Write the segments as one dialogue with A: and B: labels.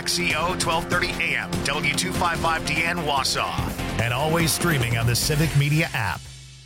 A: WXCO 1230 AM, W255DN Wausau, and always streaming on the Civic Media app.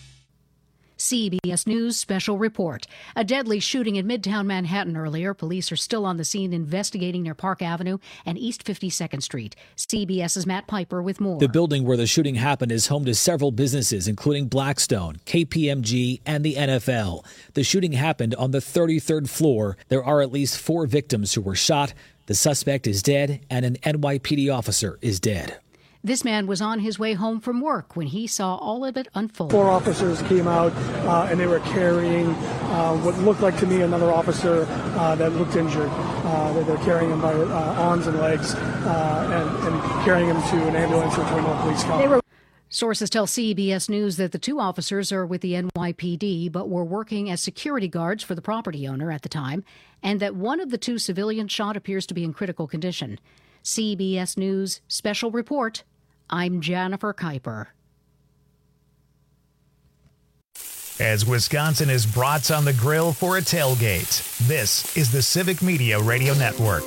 B: CBS News special report. A deadly shooting in Midtown Manhattan earlier. Police are still on the scene investigating near Park Avenue and East 52nd Street. CBS's Matt Piper with more.
C: The building where the shooting happened is home to several businesses, including Blackstone, KPMG, and the NFL. The shooting happened on the 33rd floor. There are at least 4 victims who were shot. The suspect is dead, and an NYPD officer is dead.
B: This man was on his way home from work when he saw all of it unfold.
D: 4 officers came out and they were carrying what looked like to me another officer that looked injured. They're carrying him by arms and legs and carrying him to an ambulance or to a police car.
B: Sources tell CBS News that the 2 officers are with the NYPD but were working as security guards for the property owner at the time, and that one of the 2 civilians shot appears to be in critical condition. CBS News special report. I'm Jennifer Kuiper.
A: As Wisconsin is brats on the grill for a tailgate, this is the Civic Media Radio Network.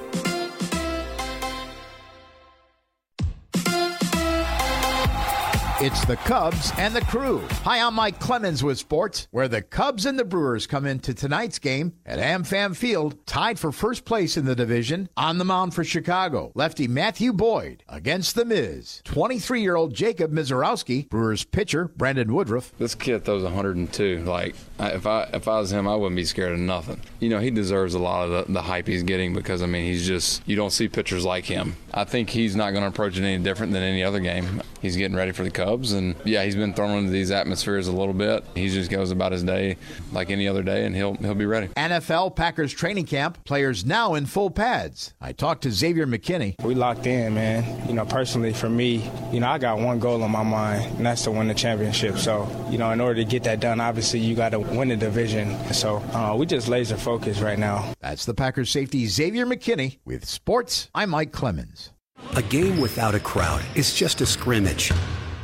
E: It's the Cubs and the Crew. Hi, I'm Mike Clemens with sports, where the Cubs and the Brewers come into tonight's game at AmFam Field, tied for first place in the division. On the mound for Chicago, lefty Matthew Boyd against the Miz. 23-year-old Jacob Mizorowski, Brewers pitcher Brandon Woodruff.
F: This kid throws 102. If I was him, I wouldn't be scared of nothing. You know, he deserves a lot of the hype he's getting because, I mean, he's just, you don't see pitchers like him. I think he's not going to approach it any different than any other game. He's getting ready for the Cubs, and yeah, he's been thrown into these atmospheres a little bit. He just goes about his day like any other day, and he'll be ready.
E: NFL Packers training camp, players now in full pads. I talked to Xavier McKinney.
G: We locked in, man. You know, personally for me, I got one goal on my mind, and that's to win the championship. So, in order to get that done, obviously you got to win the division. So we just laser focused right now.
E: That's the Packers safety Xavier McKinney. With sports, I'm Mike Clemens.
H: A game without a crowd is just a scrimmage.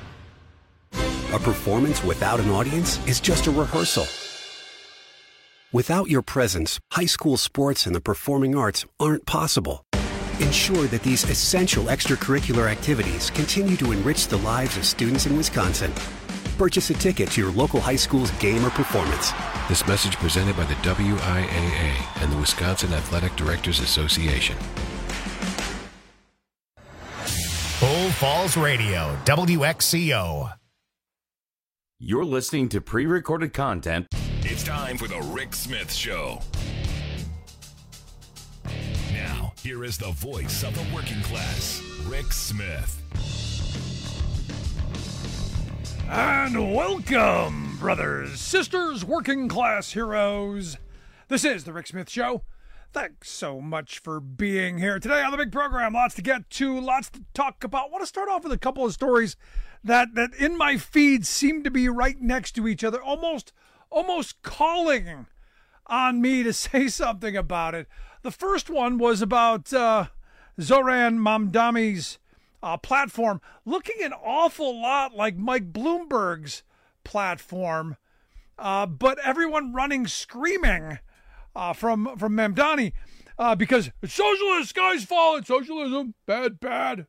H: A performance without an audience is just a rehearsal. Without your presence, high school sports and the performing arts aren't possible. Ensure that these essential extracurricular activities continue to enrich the lives of students in Wisconsin. Purchase a ticket to your local high school's game or performance.
I: This message presented by the WIAA and the Wisconsin Athletic Directors Association.
A: Bull Falls Radio, WXCO.
J: You're listening to pre-recorded content.
K: It's time for the Rick Smith Show. Now, here is the voice of the working class, Rick Smith.
L: And welcome, brothers, sisters, working class heroes. This is the Rick Smith Show. Thanks so much for being here today on the big program. Lots to get to, lots to talk about. I want to start off with a couple of stories that in my feed seem to be right next to each other, almost calling on me to say something about it. The first one was about Zoran Mamdani's platform looking an awful lot like Mike Bloomberg's platform, but everyone running screaming from Mamdani because it's socialist, sky's falling, socialism, bad.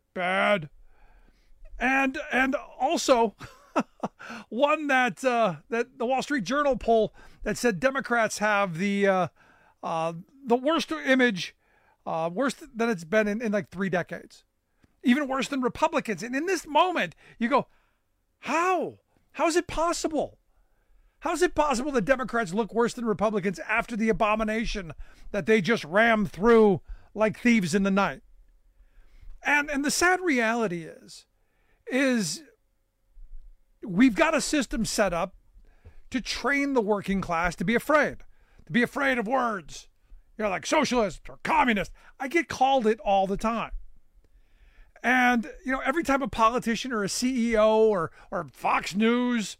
L: And also one that the Wall Street Journal poll that said Democrats have the worst image, worse than it's been in like 3 decades, even worse than Republicans. And in this moment, you go, how is it possible? How is it possible that Democrats look worse than Republicans after the abomination that they just rammed through like thieves in the night? And the sad reality is we've got a system set up to train the working class to be afraid of words. Like socialist or communist. I get called it all the time. And, every time a politician or a CEO or Fox News,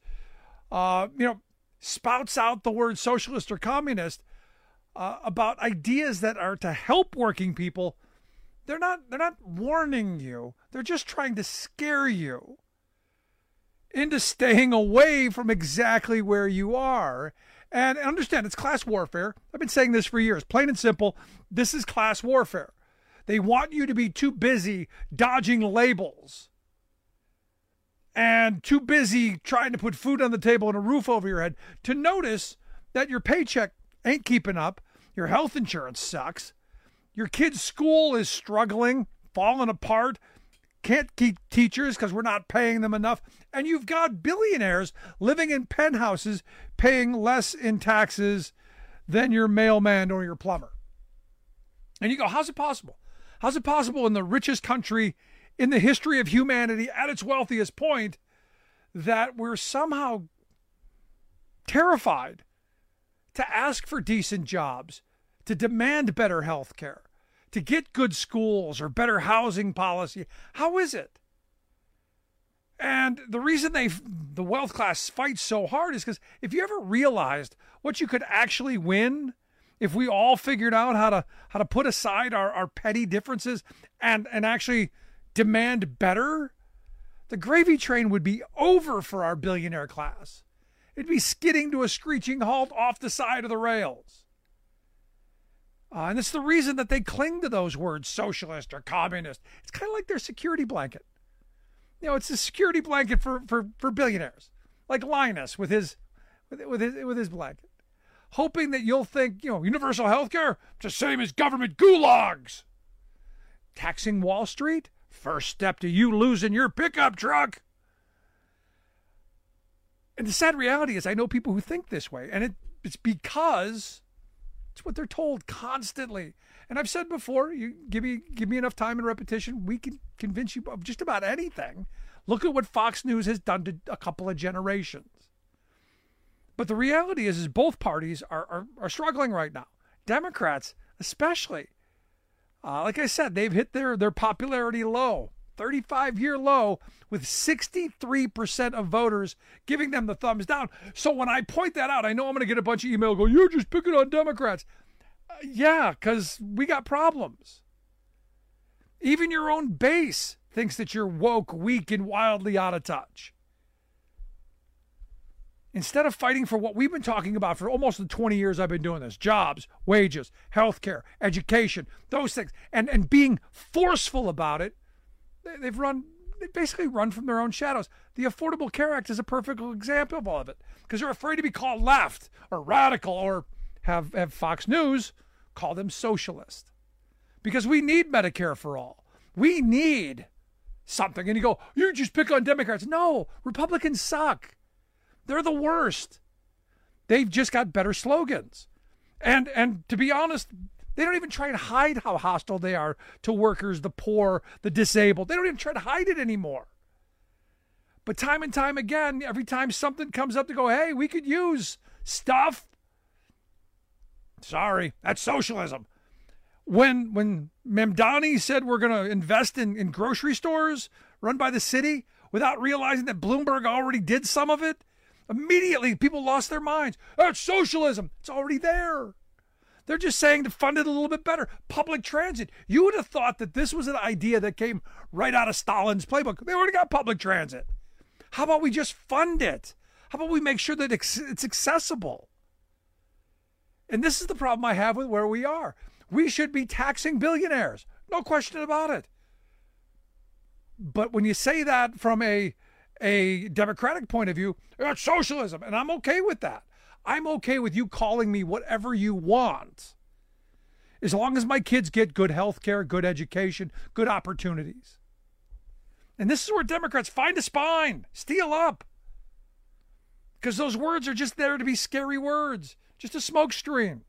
L: spouts out the word socialist or communist about ideas that are to help working people, they're not warning you. They're just trying to scare you into staying away from exactly where you are. And understand, it's class warfare. I've been saying this for years. Plain and simple, this is class warfare. They want you to be too busy dodging labels and too busy trying to put food on the table and a roof over your head to notice that your paycheck ain't keeping up, your health insurance sucks, your kid's school is struggling, falling apart, can't keep teachers because we're not paying them enough, and you've got billionaires living in penthouses paying less in taxes than your mailman or your plumber. And you go, how's it possible? How's it possible in the richest country in the history of humanity at its wealthiest point that we're somehow terrified to ask for decent jobs, to demand better health care, to get good schools or better housing policy? How is it? And the reason the wealth class fights so hard is because if you ever realized what you could actually win if we all figured out how to put aside our petty differences and actually demand better, the gravy train would be over for our billionaire class. It'd be skidding to a screeching halt off the side of the rails. And it's the reason that they cling to those words, socialist or communist. It's kind of like their security blanket. You know, it's a security blanket for billionaires, like Linus with his blanket, hoping that you'll think, you know, universal health care, it's the same as government gulags. Taxing Wall Street, first step to you losing your pickup truck. And the sad reality is I know people who think this way, and it's because it's what they're told constantly. And I've said before, you give me enough time and repetition, we can convince you of just about anything. Look at what Fox News has done to a couple of generations. But the reality is both parties are struggling right now. Democrats especially. Like I said, they've hit their popularity low, 35-year low, with 63% of voters giving them the thumbs down. So when I point that out, I know I'm going to get a bunch of email go, you're just picking on Democrats. Yeah, because we got problems. Even your own base thinks that you're woke, weak, and wildly out of touch. Instead of fighting for what we've been talking about for almost the 20 years I've been doing this, jobs, wages, healthcare, education, those things, and being forceful about it, they basically run from their own shadows. The Affordable Care Act is a perfect example of all of it, because they're afraid to be called left or radical or have Fox News call them socialist. Because we need Medicare for all. We need something. And you go, you just pick on Democrats. No, Republicans suck. They're the worst. They've just got better slogans. And to be honest, they don't even try and hide how hostile they are to workers, the poor, the disabled. They don't even try to hide it anymore. But time and time again, every time something comes up to go, hey, we could use stuff. Sorry, that's socialism. When Mamdani said we're going to invest in grocery stores run by the city without realizing that Bloomberg already did some of it, immediately people lost their minds. That's socialism. It's already there. They're just saying to fund it a little bit better. Public transit. You would have thought that this was an idea that came right out of Stalin's playbook. They already got public transit. How about we just fund it? How about we make sure that it's accessible? And this is the problem I have with where we are. We should be taxing billionaires. No question about it. But when you say that from a Democratic point of view, that's socialism. And I'm okay with that. I'm okay with you calling me whatever you want, as long as my kids get good health care, good education, good opportunities. And this is where Democrats find a spine, steal up. Because those words are just there to be scary words, just a smoke screen.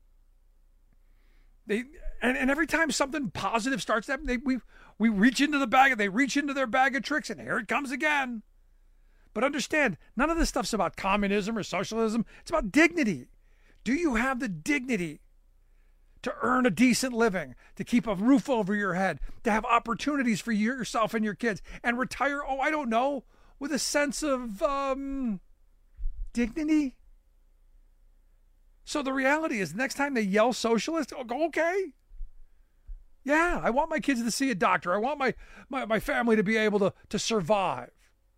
L: And every time something positive starts to happen, we reach into the bag, they reach into their bag of tricks, and here it comes again. But understand, none of this stuff's about communism or socialism. It's about dignity. Do you have the dignity to earn a decent living, to keep a roof over your head, to have opportunities for yourself and your kids, and retire, I don't know, with a sense of dignity? So the reality is, next time they yell socialist, I'll go, okay. Yeah, I want my kids to see a doctor. I want my family to be able to survive.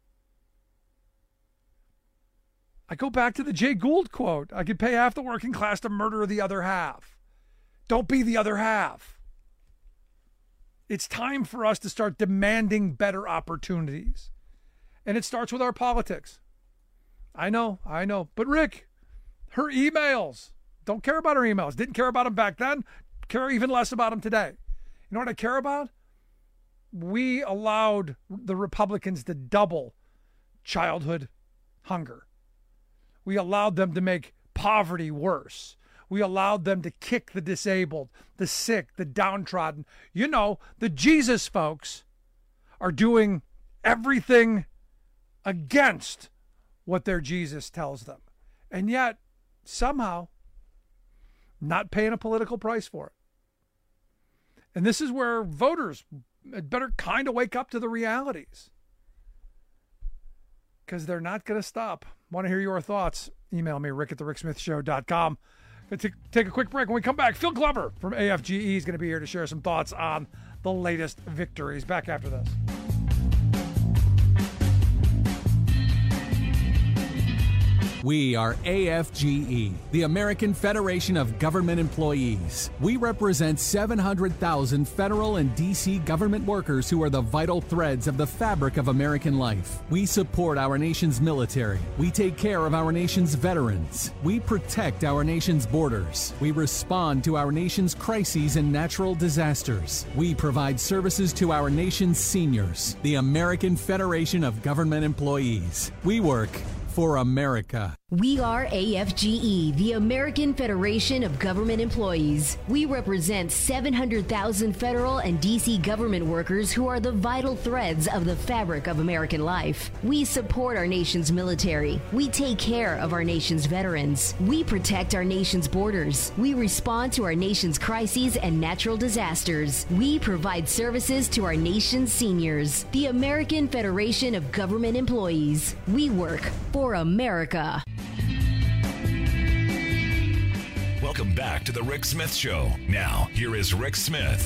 L: I go back to the Jay Gould quote. I could pay half the working class to murder the other half. Don't be the other half. It's time for us to start demanding better opportunities. And it starts with our politics. I know. But Rick, her emails, don't care about her emails. Didn't care about them back then. Care even less about them today. You know what I care about? We allowed the Republicans to double childhood hunger. We allowed them to make poverty worse. We allowed them to kick the disabled, the sick, the downtrodden. You know, the Jesus folks are doing everything against what their Jesus tells them. And yet, somehow, not paying a political price for it. And this is where voters better kind of wake up to the realities. Because they're not going to stop. Want to hear your thoughts? Email me, rick@thericksmithshow.com. Take a quick break. When we come back, Phil Glover from AFGE is going to be here to share some thoughts on the latest victories. Back after this.
M: We are AFGE, the American Federation of Government Employees. We represent 700,000 federal and D.C. government workers who are the vital threads of the fabric of American life. We support our nation's military. We take care of our nation's veterans. We protect our nation's borders. We respond to our nation's crises and natural disasters. We provide services to our nation's seniors. The American Federation of Government Employees. We work for America.
N: We are AFGE, the American Federation of Government Employees. We represent 700,000 federal and D.C. government workers who are the vital threads of the fabric of American life. We support our nation's military. We take care of our nation's veterans. We protect our nation's borders. We respond to our nation's crises and natural disasters. We provide services to our nation's seniors. The American Federation of Government Employees. We work for America.
K: Welcome back to the Rick Smith Show. Now, here is Rick Smith.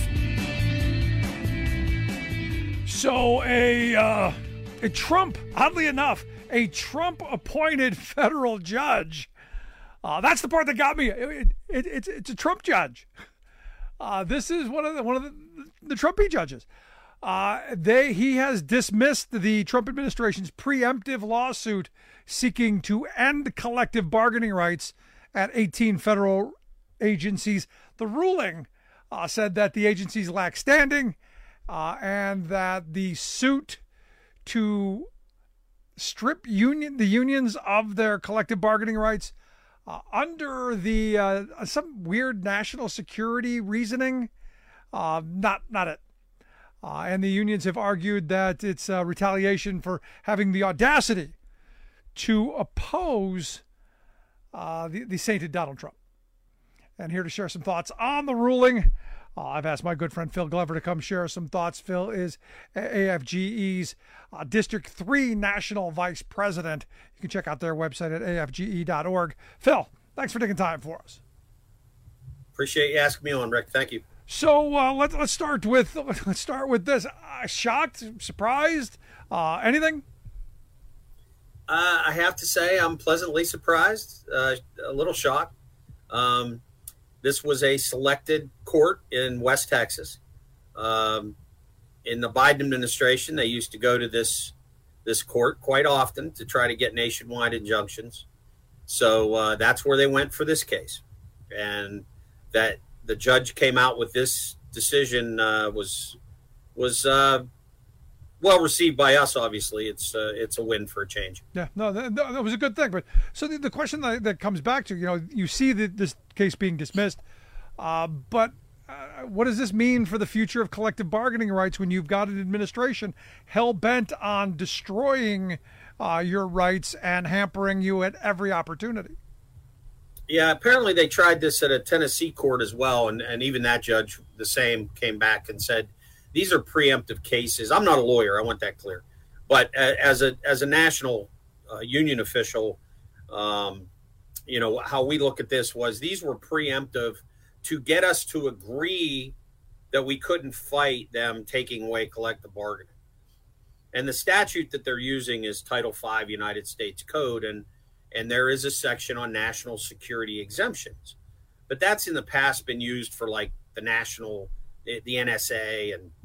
L: So a Trump, oddly enough, a Trump-appointed federal judge. That's the part that got me. It's a Trump judge. This is one of the Trumpy judges. He has dismissed the Trump administration's preemptive lawsuit seeking to end collective bargaining rights at 18 federal agencies. The ruling said that the agencies lack standing and that the suit to strip the unions of their collective bargaining rights under the some weird national security reasoning, not it. And the unions have argued that it's retaliation for having the audacity to oppose the sainted Donald Trump. And here to share some thoughts on the ruling, I've asked my good friend Phil Glover to come share some thoughts. Phil is AFGE's District 3 National Vice President. You can check out their website at afge.org. Phil, thanks for taking time for us.
O: Appreciate you asking me on, Rick. Thank you.
L: So let's start with this. Shocked, surprised, anything?
O: I have to say I'm pleasantly surprised, a little shocked. This was a selected court in West Texas. In the Biden administration, they used to go to this court quite often to try to get nationwide injunctions. So that's where they went for this case. And that the judge came out with this decision was well received by us. Obviously, it's a win for a change.
L: Yeah, no, that was a good thing. But so the question that comes back to, you see this case being dismissed, but what does this mean for the future of collective bargaining rights when you've got an administration hell bent on destroying your rights and hampering you at every opportunity?
O: Yeah, apparently they tried this at a Tennessee court as well, and even that judge, the same, came back and said, these are preemptive cases. I'm not a lawyer, I want that clear. But as a national union official, how we look at this was these were preemptive to get us to agree that we couldn't fight them taking away collective bargaining. And the statute that they're using is Title V United States Code, and there is a section on national security exemptions. But that's in the past been used for like the NSA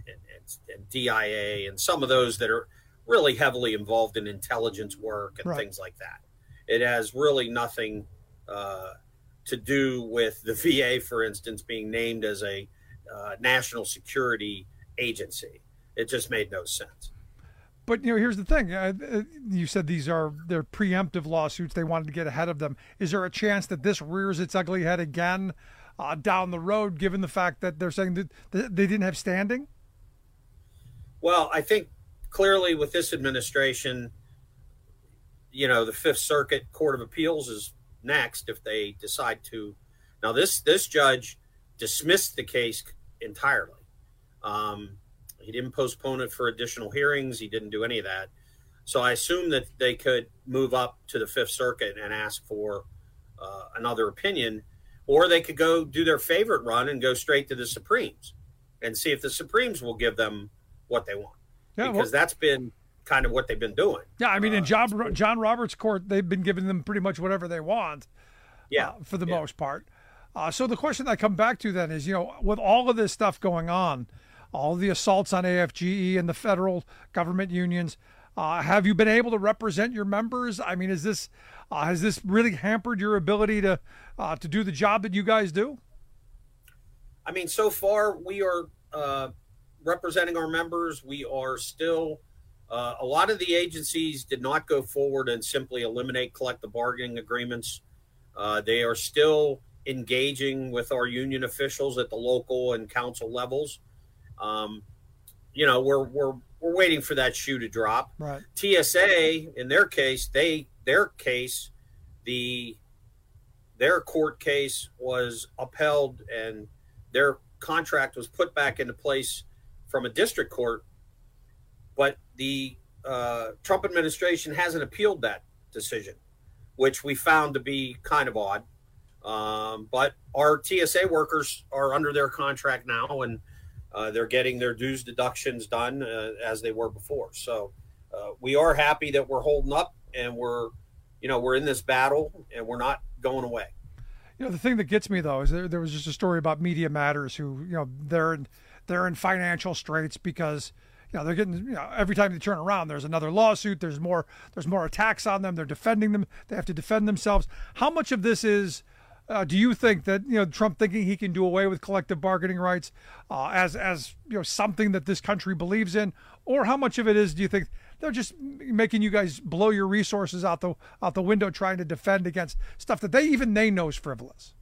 O: DIA and some of those that are really heavily involved in intelligence work and things like that. It has really nothing to do with the VA, for instance, being named as a national security agency. It just made no sense.
L: But, here's the thing. You said they're preemptive lawsuits. They wanted to get ahead of them. Is there a chance that this rears its ugly head again down the road, given the fact that they're saying that they didn't have standing?
O: Well, I think clearly with this administration, the Fifth Circuit Court of Appeals is next if they decide to. Now, this judge dismissed the case entirely. He didn't postpone it for additional hearings. He didn't do any of that. So I assume that they could move up to the Fifth Circuit and ask for another opinion, or they could go do their favorite run and go straight to the Supremes and see if the Supremes will give them what they want. Yeah, because that's been kind of what they've been doing.
L: Yeah, I mean, in John Roberts' court, they've been giving them pretty much whatever they want. For the most part. So the question I come back to then is, with all of this stuff going on, all the assaults on AFGE and the federal government unions, have you been able to represent your members? I mean, has this really hampered your ability to do the job that you guys do?
O: I mean, so far we are representing our members. We are still a lot of the agencies did not go forward and simply eliminate collective bargaining agreements. They are still engaging with our union officials at the local and council levels. We're waiting for that shoe to drop.
L: Right.
O: TSA, in their case, their court case was upheld and their contract was put back into place from a district court, but the Trump administration hasn't appealed that decision, which we found to be kind of odd. But our TSA workers are under their contract now, and they're getting their dues deductions done as they were before. So we are happy that we're holding up, and we're in this battle, and we're not going away.
L: The thing that gets me though is there was just a story about Media Matters, who they're in financial straits because they're getting every time they turn around there's another lawsuit, there's more attacks on them, they're defending them, they have to defend themselves. How much of this is do you think that Trump thinking he can do away with collective bargaining rights as something that this country believes in, or how much of it is, do you think they're just making you guys blow your resources out the window trying to defend against stuff that they know is frivolous?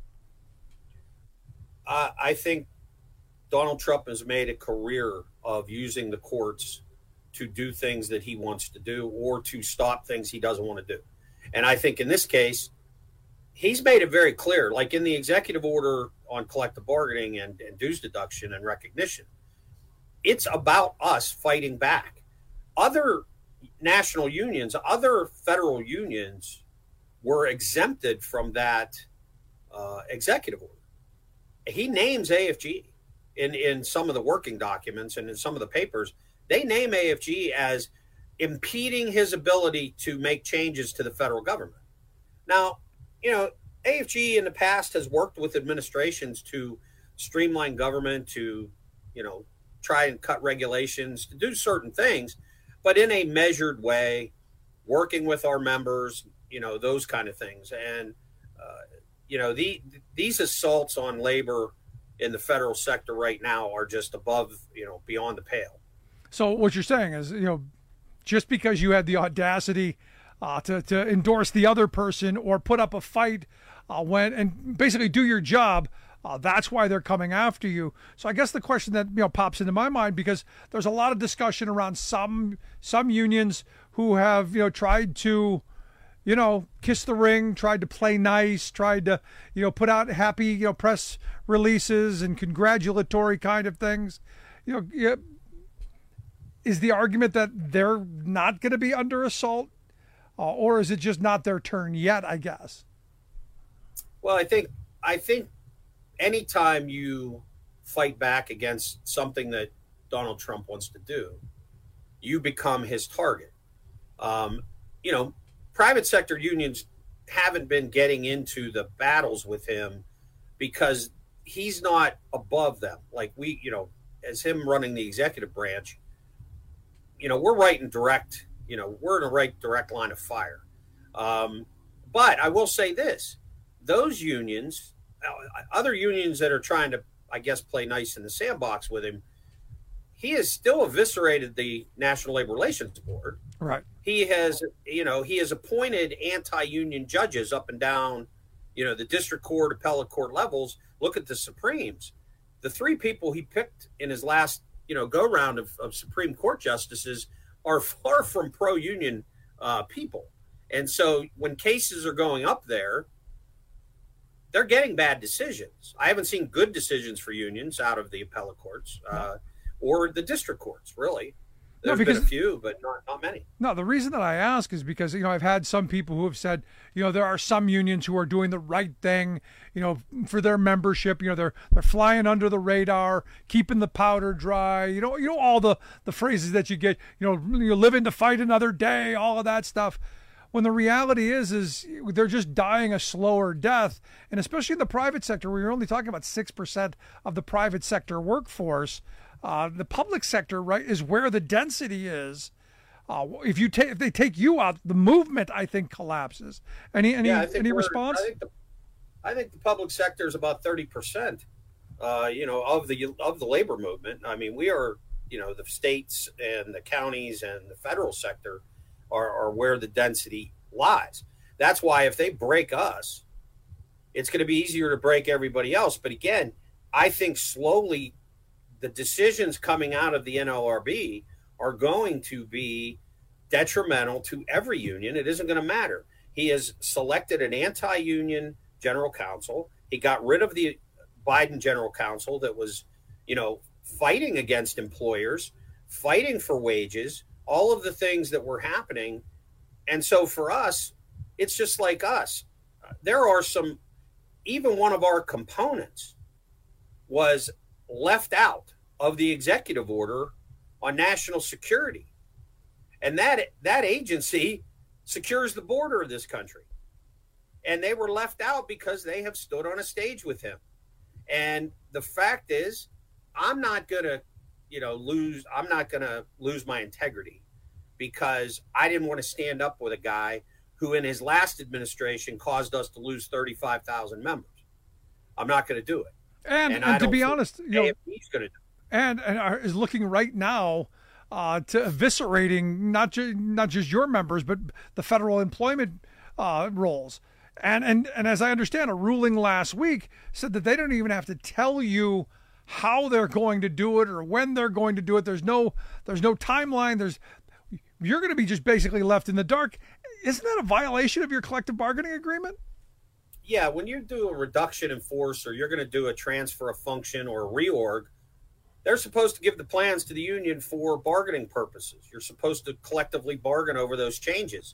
O: I think Donald Trump has made a career of using the courts to do things that he wants to do or to stop things he doesn't want to do. And I think in this case, he's made it very clear, like in the executive order on collective bargaining and dues deduction and recognition, it's about us fighting back. Other national unions, other federal unions were exempted from that executive order. He names AFG in some of the working documents and in some of the papers. They name AFG as impeding his ability to make changes to the federal government. Now, AFG in the past has worked with administrations to streamline government, to, try and cut regulations, to do certain things, but in a measured way, working with our members, those kind of things. And, these assaults on labor in the federal sector right now are just above, beyond the pale.
L: So what you're saying is, just because you had the audacity to endorse the other person or put up a fight and basically do your job, that's why they're coming after you. So I guess the question that pops into my mind, because there's a lot of discussion around some unions who have tried to kiss the ring, tried to play nice, tried to put out happy press releases and congratulatory kind of things. Is the argument that they're not going to be under assault, or is it just not their turn yet, I guess?
O: Well, I think anytime you fight back against something that Donald Trump wants to do, you become his target. Private sector unions haven't been getting into the battles with him because he's not above them. Like as him running the executive branch, we're right in direct, we're in a right direct line of fire. But I will say this, those unions, other unions that are trying to, I guess, play nice in the sandbox with him, he has still eviscerated the National Labor Relations Board.
L: Right.
O: He has appointed anti-union judges up and down, the district court, appellate court levels. Look at the Supremes. The 3 people he picked in his last, go round of Supreme Court justices are far from pro-union people. And so when cases are going up there, they're getting bad decisions. I haven't seen good decisions for unions out of the appellate courts or the district courts, really. There's been a few, but not many.
L: No, the reason that I ask is because, I've had some people who have said, there are some unions who are doing the right thing, for their membership. They're flying under the radar, keeping the powder dry. All the phrases that you get, you're living to fight another day, all of that stuff. When the reality is they're just dying a slower death. And especially in the private sector, where you're only talking about 6% of the private sector workforce. The public sector, right, is where the density is. If they take you out, the movement, I think, collapses. Any response?
O: I think the public sector is about 30%, of the labor movement. I mean, we are, the states and the counties and the federal sector are where the density lies. That's why if they break us, it's going to be easier to break everybody else. But again, I think slowly the decisions coming out of the NLRB are going to be detrimental to every union. It isn't going to matter. He has selected an anti-union general counsel. He got rid of the Biden general counsel that was, fighting against employers, fighting for wages, all of the things that were happening. And so for us, it's just like us. There are even one of our components was left out of the executive order on national security. And that agency secures the border of this country. And they were left out because they have stood on a stage with him. And the fact is, I'm not going to lose my integrity because I didn't want to stand up with a guy who in his last administration caused us to lose 35,000 members. I'm not going to do it.
L: And to be honest,
O: he's going to do it.
L: And is looking right now to eviscerating not just your members, but the federal employment roles. And as I understand, a ruling last week said that they don't even have to tell you how they're going to do it or when they're going to do it. There's no timeline. You're going to be just basically left in the dark. Isn't that a violation of your collective bargaining agreement?
O: Yeah, when you do a reduction in force or you're going to do a transfer of function or a reorg, they're supposed to give the plans to the union for bargaining purposes. You're supposed to collectively bargain over those changes.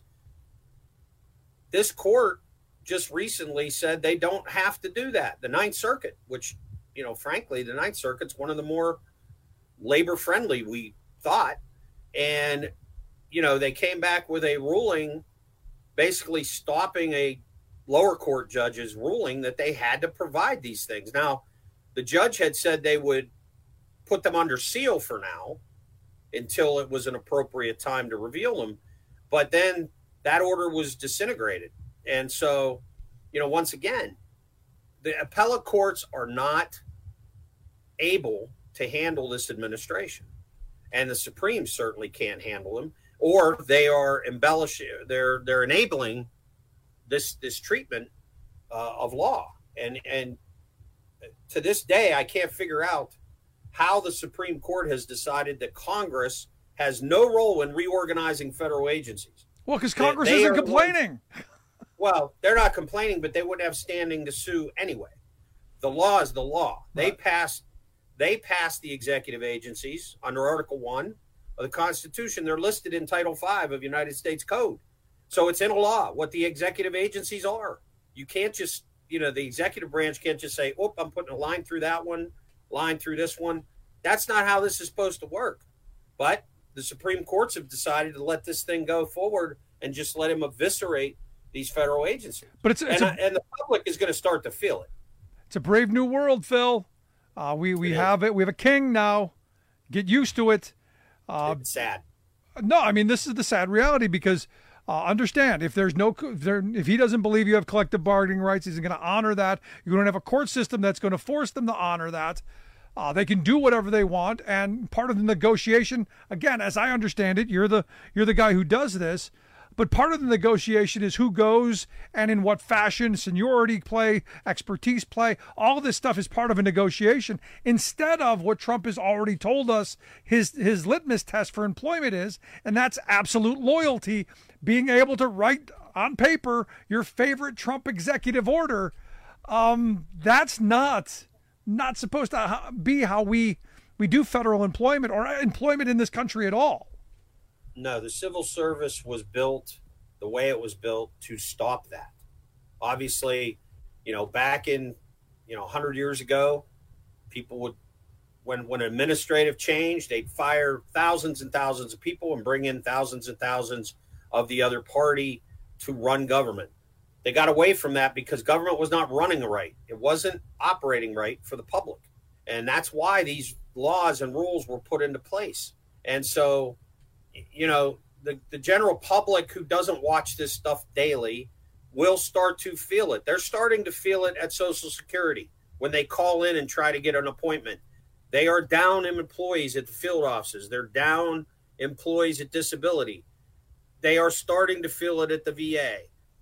O: This court just recently said they don't have to do that. The Ninth Circuit, which, frankly, the Ninth Circuit's one of the more labor-friendly, we thought. And, they came back with a ruling basically stopping a lower court judge's ruling that they had to provide these things. Now, the judge had said they would put them under seal for now until it was an appropriate time to reveal them. But then that order was disintegrated. And so, once again, the appellate courts are not able to handle this administration. And the Supreme certainly can't handle them, or they are embellishing, they're enabling this treatment of law. And to this day, I can't figure out how the Supreme Court has decided that Congress has no role in reorganizing federal agencies.
L: Well, because Congress isn't complaining.
O: Well, they're not complaining, but they wouldn't have standing to sue anyway. The law is the law. Right. They passed the executive agencies under Article 1 of the Constitution. They're listed in Title 5 of United States Code. So it's in a law what the executive agencies are. You can't just, the executive branch can't just say, oh, I'm putting a line through that one, line through this one. That's not how this is supposed to work. But the Supreme Courts have decided to let this thing go forward and just let him eviscerate these federal agencies.
L: But and the
O: public is going to start to feel it.
L: It's a brave new world, Phil. We have it. We have a king now. Get used to it.
O: It's sad.
L: No, I mean, this is the sad reality because understand if if he doesn't believe you have collective bargaining rights, he's going to honor that. You don't have a court system that's going to force them to honor that. They can do whatever they want, and part of the negotiation, again, as I understand it, you're the guy who does this, but part of the negotiation is who goes and in what fashion, seniority play, expertise play. All of this stuff is part of a negotiation instead of what Trump has already told us his litmus test for employment is, and that's absolute loyalty, being able to write on paper your favorite Trump executive order. That's not supposed to be how we do federal employment or employment in this country at all.
O: No, the civil service was built the way it was built to stop that. Obviously, back in, 100 years ago, people would, when administrative change, they'd fire thousands and thousands of people and bring in thousands and thousands of the other party to run government. They got away from that because government was not running right. It wasn't operating right for the public. And that's why these laws and rules were put into place. And so, the general public who doesn't watch this stuff daily will start to feel it. They're starting to feel it at Social Security when they call in and try to get an appointment. They are down in employees at the field offices. They're down employees at disability. They are starting to feel it at the VA.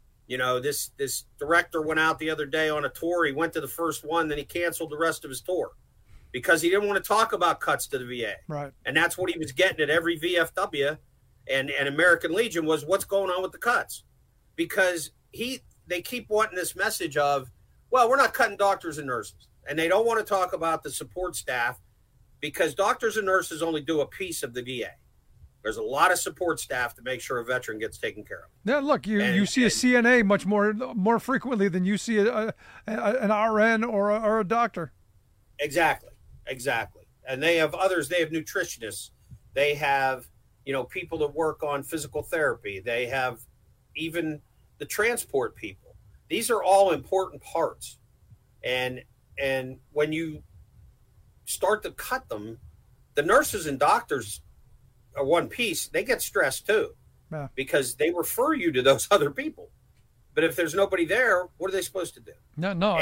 O: This director went out the other day on a tour. He went to the first one, then he canceled the rest of his tour because he didn't want to talk about cuts to the VA.
L: Right.
O: And that's what he was getting at every VFW and American Legion was what's going on with the cuts. Because they keep wanting this message of, well, we're not cutting doctors and nurses. And they don't want to talk about the support staff because doctors and nurses only do a piece of the VA. There's a lot of support staff to make sure a veteran gets taken care of.
L: Yeah, look, you see a CNA much more frequently than you see an RN or a doctor.
O: Exactly. And they have others. They have nutritionists. They have, people that work on physical therapy. They have even the transport people. These are all important parts. And when you start to cut them, the nurses and doctors are one piece. They get stressed too, because they refer you to those other people. But if there's nobody there, what are they supposed to do?
L: No.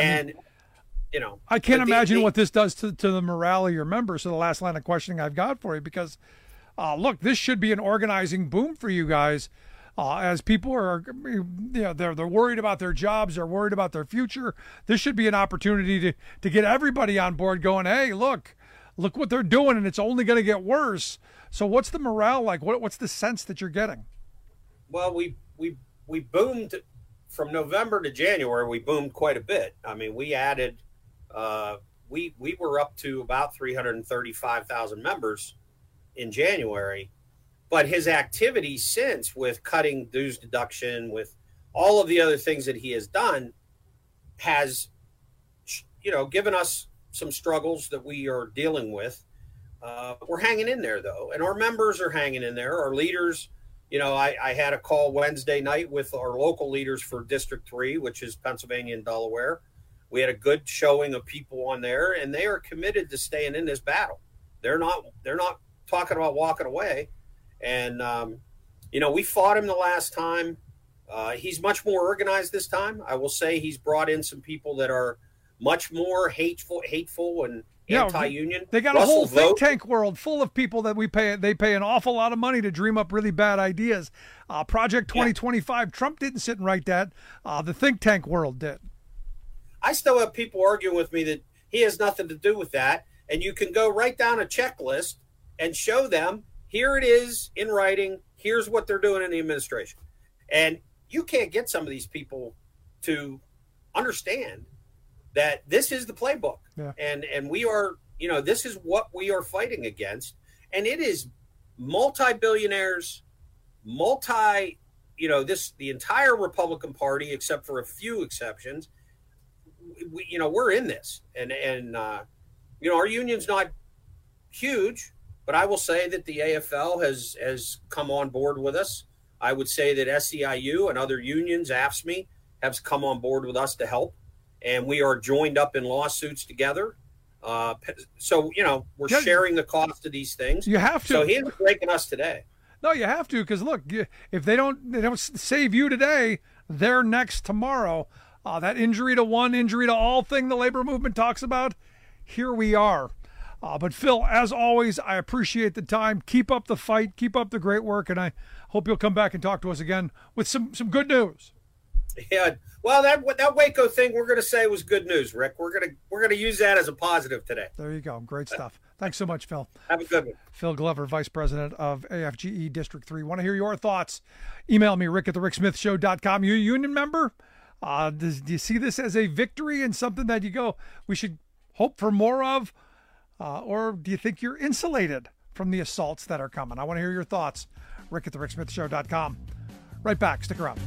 O: I
L: can't imagine what this does to the morale of your members. So the last line of questioning I've got for you, because look, this should be an organizing boom for you guys. As people are, they're worried about their jobs, they're worried about their future. This should be an opportunity to get everybody on board going, hey, look what they're doing, and it's only going to get worse. So what's the morale like? What's the sense that you're getting?
O: Well, we boomed from November to January. We boomed quite a bit. I mean, we added, we were up to about 335,000 members in January. But his activity since, with cutting dues deduction, with all of the other things that he has done, has, given us some struggles that we are dealing with. We're hanging in there, though, and our members are hanging in there. Our leaders, I had a call Wednesday night with our local leaders for District 3, which is Pennsylvania and Delaware. We had a good showing of people on there, and they are committed to staying in this battle. They're not talking about walking away. And, we fought him the last time. He's much more organized this time. I will say he's brought in some people that are much more hateful and anti-union.
L: They got a whole think tank world full of people that they pay an awful lot of money to dream up really bad ideas. Project 2025, Trump didn't sit and write that. The think tank world did.
O: I still have people arguing with me that he has nothing to do with that. And you can go write down a checklist and show them, here it is in writing. Here's what they're doing in the administration. And you can't get some of these people to understand that this is the playbook.
L: Yeah.
O: And we are, this is what we are fighting against. And it is multi-billionaires, the entire Republican Party, except for a few exceptions. We're in this. And our union's not huge. But I will say that the AFL has come on board with us. I would say that SEIU and other unions, AFSCME, have come on board with us to help. And we are joined up in lawsuits together. So, we're sharing the cost of these things.
L: You have to.
O: So he isn't breaking us today.
L: No, you have to, because look, if they don't save you today, they're next tomorrow. That injury to one, injury to all thing the labor movement talks about, here we are. But Phil, as always, I appreciate the time. Keep up the fight, keep up the great work, and I hope you'll come back and talk to us again with some good news.
O: Yeah, well, that Waco thing we're going to say was good news, Rick. We're gonna use that as a positive today.
L: There you go. Great stuff. Thanks so much, Phil.
O: Have a good one.
L: Phil Glover, Vice President of AFGE District 3. Want to hear your thoughts? Email me, rick@thericksmithshow.com. You a union member? Do you see this as a victory and something that you go, we should hope for more of? Or do you think you're insulated from the assaults that are coming? I want to hear your thoughts. rick@thericksmithshow.com. Right back. Stick around.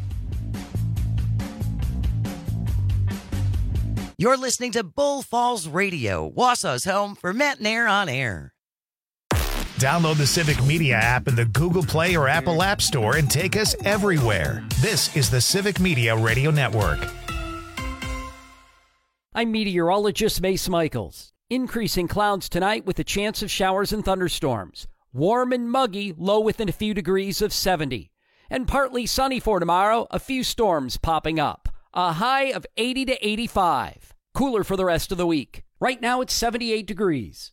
P: You're listening to Bull Falls Radio, Wausau's home for Matt Nair on air.
A: Download the Civic Media app in the Google Play or Apple App Store and take us everywhere. This is the Civic Media Radio Network.
Q: I'm meteorologist Mace Michaels. Increasing clouds tonight with a chance of showers and thunderstorms. Warm and muggy, low within a few degrees of 70. And partly sunny for tomorrow, a few storms popping up. A high of 80 to 85. Cooler for the rest of the week. Right now it's 78 degrees.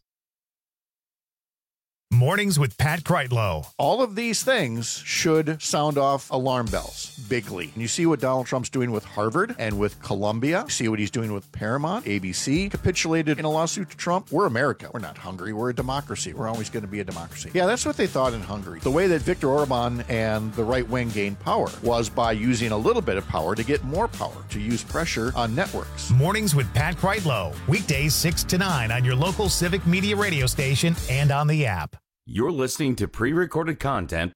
A: Mornings with Pat Kreitlow.
R: All of these things should sound off alarm bells bigly. And you see what Donald Trump's doing with Harvard and with Columbia. You see what he's doing with Paramount. ABC capitulated in a lawsuit to Trump. We're America. We're not Hungary. We're a democracy. We're always going to be a democracy. Yeah, that's what they thought in Hungary. The way that Viktor Orban and the right wing gained power was by using a little bit of power to get more power, to use pressure on networks.
A: Mornings with Pat Kreitlow. Weekdays 6 to 9 on your local Civic Media radio station and on the app.
J: You're listening to pre-recorded content.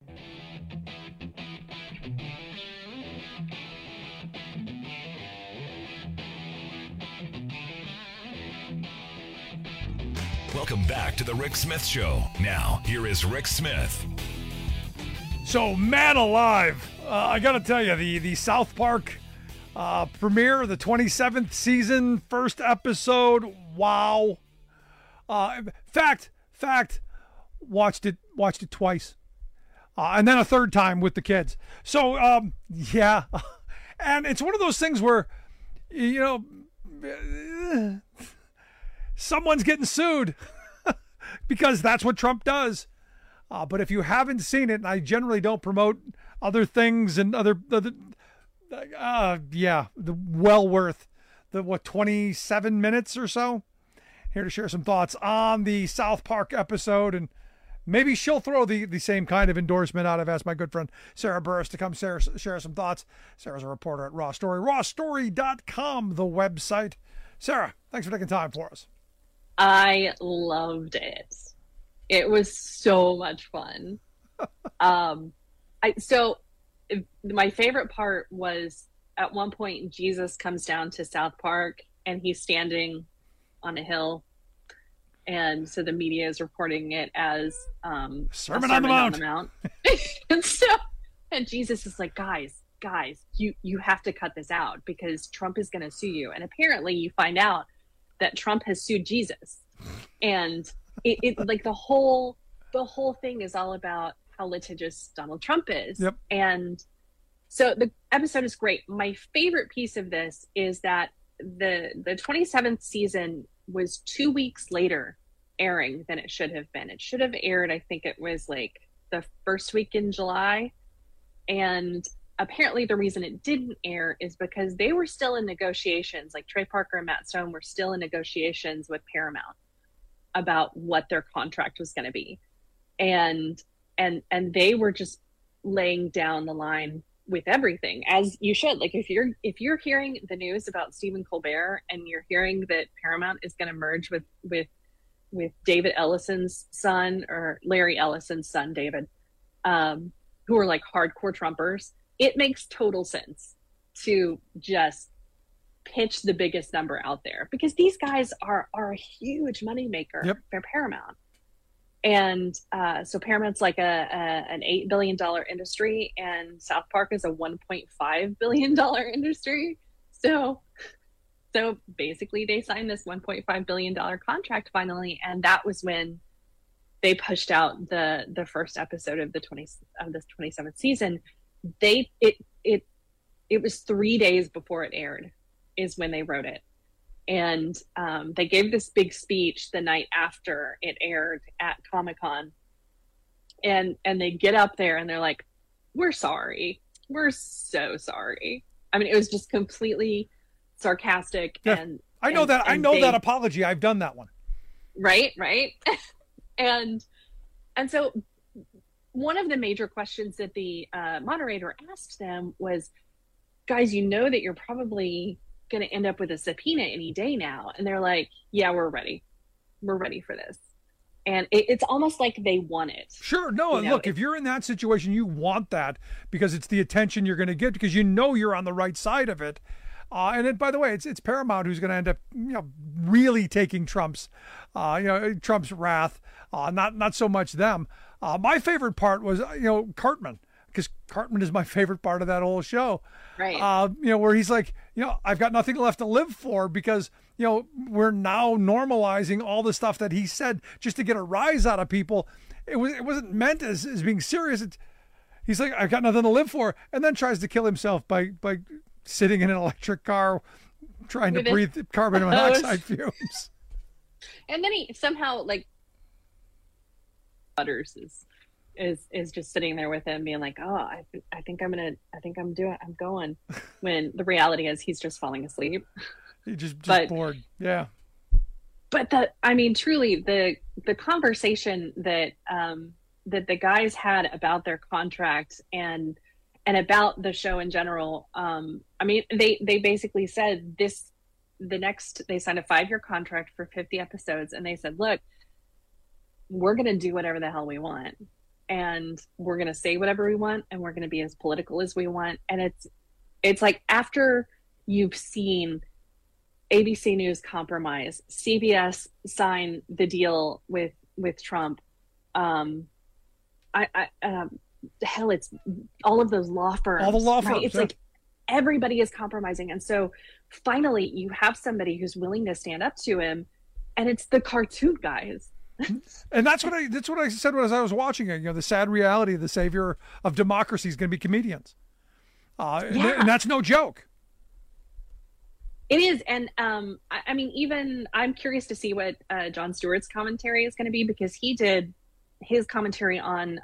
K: Welcome back to the Rick Smith Show. Now, here is Rick Smith.
L: So, man alive, I got to tell you, the South Park premiere, the 27th season, first episode, wow. Fact, watched it twice, and then a third time with the kids. So yeah, and it's one of those things where, someone's getting sued because that's what Trump does. But if you haven't seen it, and I generally don't promote other things and other well worth the 27 minutes or so. Here to share some thoughts on the South Park episode, and maybe she'll throw the same kind of endorsement out. I've asked my good friend Sarah Burris to come share some thoughts. Sarah's a reporter at Raw Story, rawstory.com, the website. Sarah, thanks for taking time for us.
S: I loved it. It was so much fun. My favorite part was at one point Jesus comes down to South Park and he's standing on a hill. And so the media is reporting it as
L: Sermon on the Mount.
S: and Jesus is like, guys, you have to cut this out because Trump is going to sue you. And apparently you find out that Trump has sued Jesus. And it like the whole thing is all about how litigious Donald Trump is.
L: Yep.
S: And so the episode is great. My favorite piece of this is that the 27th season was 2 weeks later airing than it should have been. It should have aired, I think it was like the first week in July. And apparently the reason it didn't air is because they were still in negotiations. Like Trey Parker and Matt Stone were still in negotiations with Paramount about what their contract was going to be. And they were just laying down the line with everything, as you should. Like if you're hearing the news about Stephen Colbert and you're hearing that Paramount is going to merge with David Ellison's son, or Larry Ellison's son, David, who are like hardcore Trumpers, it makes total sense to just pitch the biggest number out there because these guys are a huge moneymaker for Paramount. And so Paramount's like an $8 billion industry, and South Park is a $1.5 billion industry. So So basically they signed this $1.5 billion contract finally. And that was when they pushed out the first episode of this 27th season. It was 3 days before it aired is when they wrote it. And they gave this big speech the night after it aired at Comic-Con. And they get up there and they're like, we're sorry. We're so sorry. I mean, it was just completely sarcastic.
L: Yeah,
S: and
L: I know that apology. I've done that one.
S: Right. and so one of the major questions that the moderator asked them was, guys, you know that you're probably going to end up with a subpoena any day now. And they're like, yeah, we're ready. We're ready for this. And it's almost like they want it.
L: Sure. No, look, if you're in that situation, you want that because it's the attention you're going to get because you know you're on the right side of it. And then, by the way, it's Paramount who's going to end up, really taking Trump's wrath. Not so much them. My favorite part was, Cartman. Because Cartman is my favorite part of that whole show.
S: Right.
L: Where he's like, I've got nothing left to live for because, we're now normalizing all the stuff that he said just to get a rise out of people. It wasn't meant as being serious. He's like, I've got nothing to live for. And then tries to kill himself by sitting in an electric car, trying to breathe carbon monoxide fumes.
S: And then he somehow Butters is just sitting there with him being like, oh, I think I'm going, when the reality is he's just falling asleep.
L: He's just bored. Yeah.
S: But truly the conversation that the guys had about their contract and about the show in general, they basically said they signed a 5-year contract for 50 episodes. And they said, look, we're going to do whatever the hell we want. And we're going to say whatever we want, and we're going to be as political as we want. And it's like, after you've seen ABC News compromise, CBS sign the deal with Trump, it's all of those law firms.
L: All the law firms.
S: Right? It's like everybody is compromising. And so finally you have somebody who's willing to stand up to him, and it's the cartoon guys.
L: And that's what I said as I was watching it. The sad reality, the savior of democracy is going to be comedians, and that's no joke.
S: It is, and even I'm curious to see what Jon Stewart's commentary is going to be, because he did his commentary on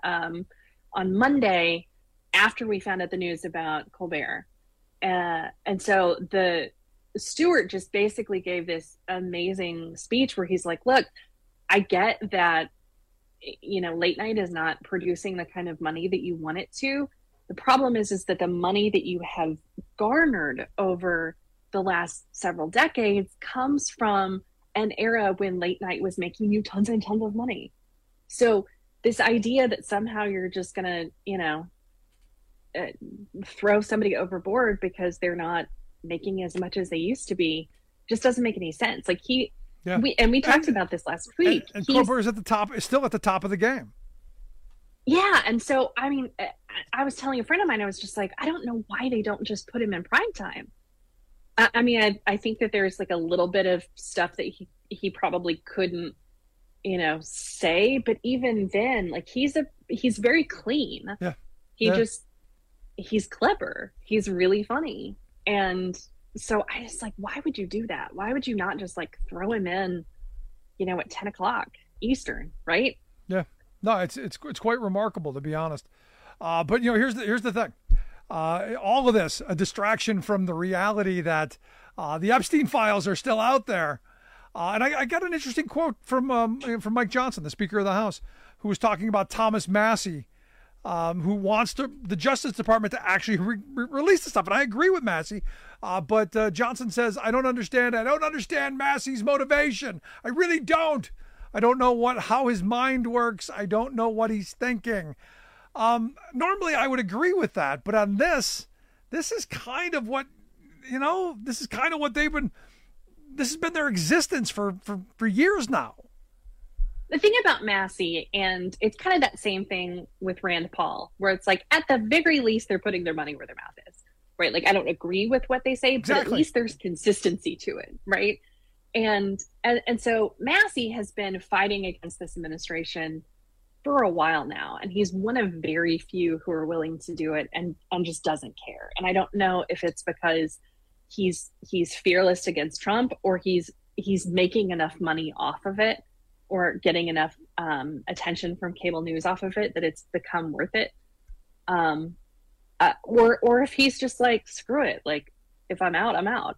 S: Monday after we found out the news about Colbert, and so the Stewart just basically gave this amazing speech where he's like, "Look, I get that, late night is not producing the kind of money that you want it to. The problem is that the money that you have garnered over the last several decades comes from an era when late night was making you tons and tons of money. So this idea that somehow you're just going to, throw somebody overboard because they're not making as much as they used to be just doesn't make any sense." Like we talked about this last week.
L: And Colbert is still at the top of the game.
S: Yeah. And so, I was telling a friend of mine, I was just like, I don't know why they don't just put him in prime time. I think that there's a little bit of stuff that he probably couldn't, say, but even then, he's very clean. Yeah. He's clever. He's really funny. And so I was like, why would you do that? Why would you not just throw him in, at 10 o'clock Eastern, right? Yeah,
L: no, it's quite remarkable, to be honest. But here's the thing. All of this, a distraction from the reality that the Epstein files are still out there. And I got an interesting quote from Mike Johnson, the Speaker of the House, who was talking about Thomas Massie, who wants the Justice Department to actually release the stuff. And I agree with Massie, but Johnson says, I don't understand Massie's motivation. I really don't. I don't know how his mind works. I don't know what he's thinking. Normally I would agree with that, but on this is kind of what, this is kind of what this has been their existence for years now.
S: The thing about Massie, and it's kind of that same thing with Rand Paul, where it's like, at the very least, they're putting their money where their mouth is. right? Like, I don't agree with what they say, but at least there's consistency to it, right? And so Massey has been fighting against this administration for a while now, and he's one of very few who are willing to do it and just doesn't care. And I don't know if it's because he's fearless against Trump, or he's making enough money off of it, or getting enough attention from cable news off of it that it's become worth it. Or if he's just like, screw it, like, if I'm out, I'm out.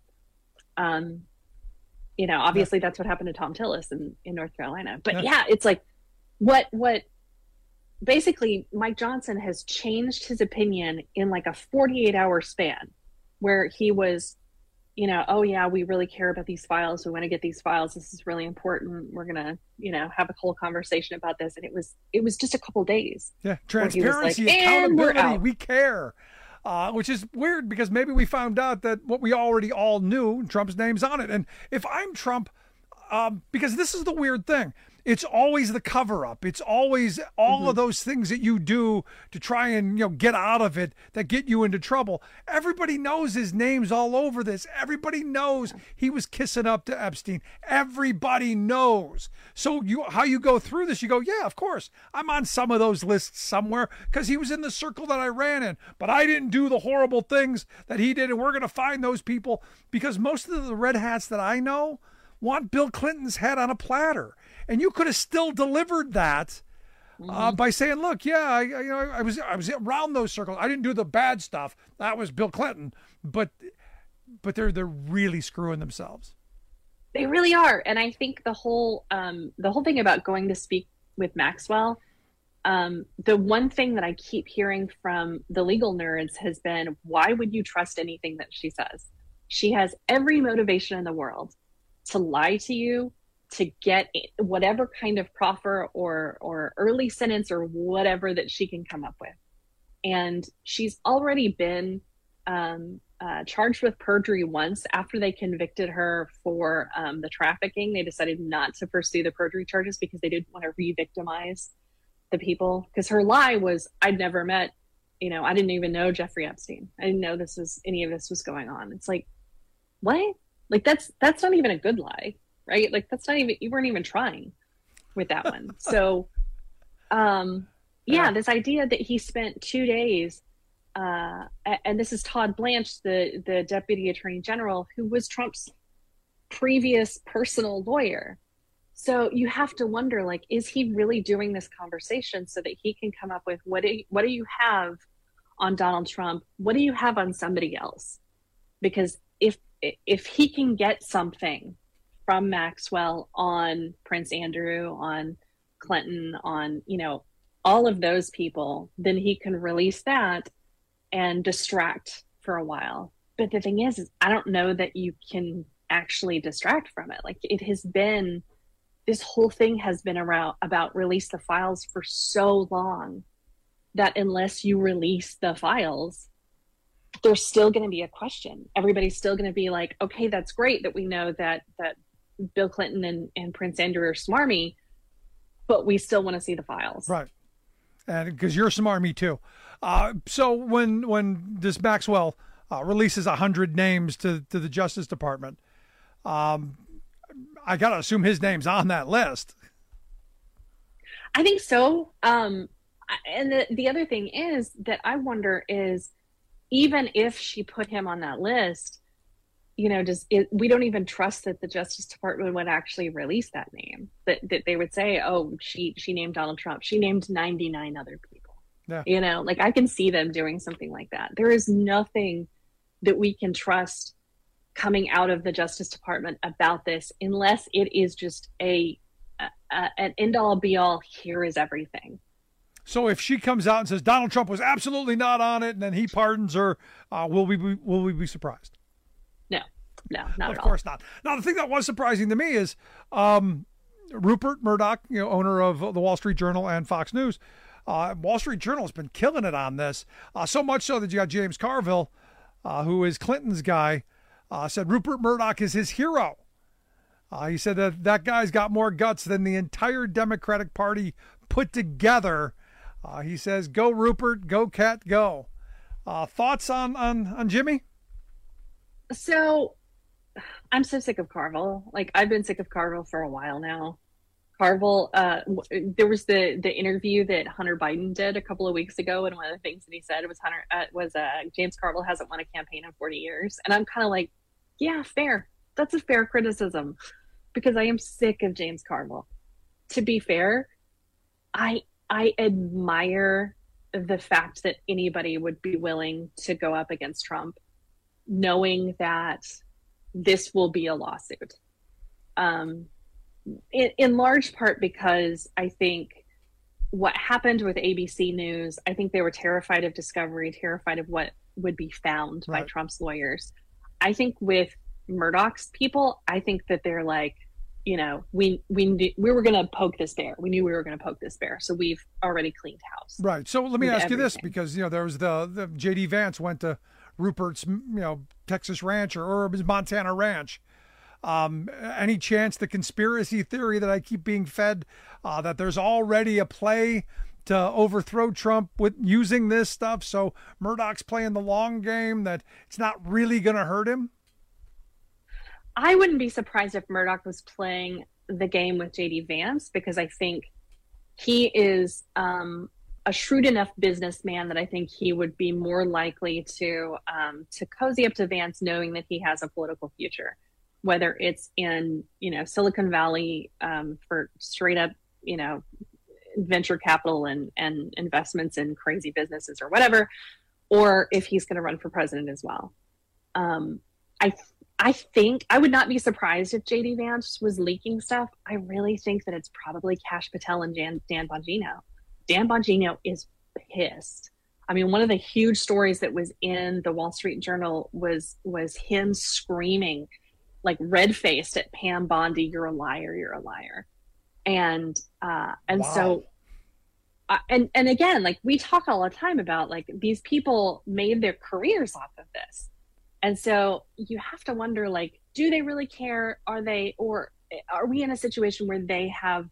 S: Obviously that's what happened to Tom Tillis in North Carolina. But yeah, it's like what basically Mike Johnson has changed his opinion in like a 48-hour span, where he was, oh yeah, we really care about these files. We want to get these files. This is really important. We're going to, have a whole conversation about this. And it was just a couple days.
L: Yeah. Transparency, accountability. We care. Which is weird, because maybe we found out that what we already all knew, Trump's name's on it. And if I'm Trump, because this is the weird thing, it's always the cover up. It's always all of those things that you do to try and, get out of it that get you into trouble. Everybody knows his name's all over this. Everybody knows he was kissing up to Epstein. Everybody knows. So how you go through this, you go, yeah, of course, I'm on some of those lists somewhere because he was in the circle that I ran in, but I didn't do the horrible things that he did. And we're going to find those people, because most of the red hats that I know want Bill Clinton's head on a platter. And you could have still delivered that by saying, look, yeah, I was around those circles. I didn't do the bad stuff. That was Bill Clinton. But they're really screwing themselves.
S: They really are. And I think the whole thing about going to speak with Maxwell, the one thing that I keep hearing from the legal nerds has been, why would you trust anything that she says? She has every motivation in the world to lie to you, to get whatever kind of proffer or early sentence or whatever that she can come up with. And she's already been charged with perjury once. After they convicted her for the trafficking, they decided not to pursue the perjury charges because they didn't want to re-victimize the people. Because her lie was, I'd never met, I didn't even know Jeffrey Epstein. I didn't know any of this was going on. It's like, what? Like, that's not even a good lie. Right? Like, that's not even, you weren't even trying with that one. So, this idea that he spent 2 days, and this is Todd Blanche, the Deputy Attorney General, who was Trump's previous personal lawyer. So you have to wonder, like, is he really doing this conversation so that he can come up with, what do you have on Donald Trump? What do you have on somebody else? Because if he can get something from Maxwell on Prince Andrew, on Clinton, on, all of those people, then he can release that and distract for a while. But the thing is I don't know that you can actually distract from it. Like, this whole thing has been about release the files for so long that unless you release the files, there's still going to be a question. Everybody's still going to be like, okay, that's great that we know that Bill Clinton and Prince Andrew are smarmy, but we still want to see the files.
L: Right. And because you're smarmy too. So when this Maxwell releases 100 names to the Justice Department, I got to assume his name's on that list.
S: I think so. And the other thing is that I wonder is, even if she put him on that list, we don't even trust that the Justice Department would actually release that name, that they would say, oh, she named Donald Trump. She named 99 other people. Yeah. Like, I can see them doing something like that. There is nothing that we can trust coming out of the Justice Department about this, unless it is just an end all be all, here is everything.
L: So if she comes out and says Donald Trump was absolutely not on it, and then he pardons her, will we be surprised?
S: No, not at all.
L: Of course not. Now, the thing that was surprising to me is Rupert Murdoch, owner of the Wall Street Journal and Fox News. Wall Street Journal has been killing it on this, so much so that you got James Carville, who is Clinton's guy, said Rupert Murdoch is his hero. He said that guy's got more guts than the entire Democratic Party put together. He says, go Rupert, go Cat, go. Thoughts on Jimmy?
S: So I'm so sick of Carville. Like, I've been sick of Carville for a while now. Carville, there was the interview that Hunter Biden did a couple of weeks ago, and one of the things that he said was James Carville hasn't won a campaign in 40 years. And I'm kind of like, yeah, fair. That's a fair criticism, because I am sick of James Carville. To be fair, I admire the fact that anybody would be willing to go up against Trump, knowing that this will be a lawsuit. In large part because I think what happened with ABC News, I think they were terrified of discovery, terrified of what would be found by Trump's lawyers. I think with Murdoch's people, I think that they're like, you know, we were going to poke this bear. We knew we were going to poke this bear. So we've already cleaned house.
L: Right. So let me ask you this, because, you know, there was the J.D. Vance went to Rupert's, you know, Texas ranch or his Montana ranch. Any chance the conspiracy theory that I keep being fed, that there's already a play to overthrow Trump with using this stuff? So Murdoch's playing the long game, that it's not really going to hurt him?
S: I wouldn't be surprised if Murdoch was playing the game with J.D. Vance, because I think he is a shrewd enough businessman that I think he would be more likely to cozy up to Vance, knowing that he has a political future, whether it's in, you know, Silicon Valley for straight up, you know, venture capital and investments in crazy businesses or whatever, or if he's going to run for president as well. I think I would not be surprised if J.D. Vance was leaking stuff. I really think that it's probably Kash Patel and Dan Bongino. Dan Bongino is pissed. I mean, one of the huge stories that was in the Wall Street Journal was him screaming, like red-faced, at Pam Bondi, "You're a liar, you're a liar." And wow. So, and again, like, we talk all the time about, like, these people made their careers off of this. And so you have to wonder, like, do they really care? Are we in a situation where they have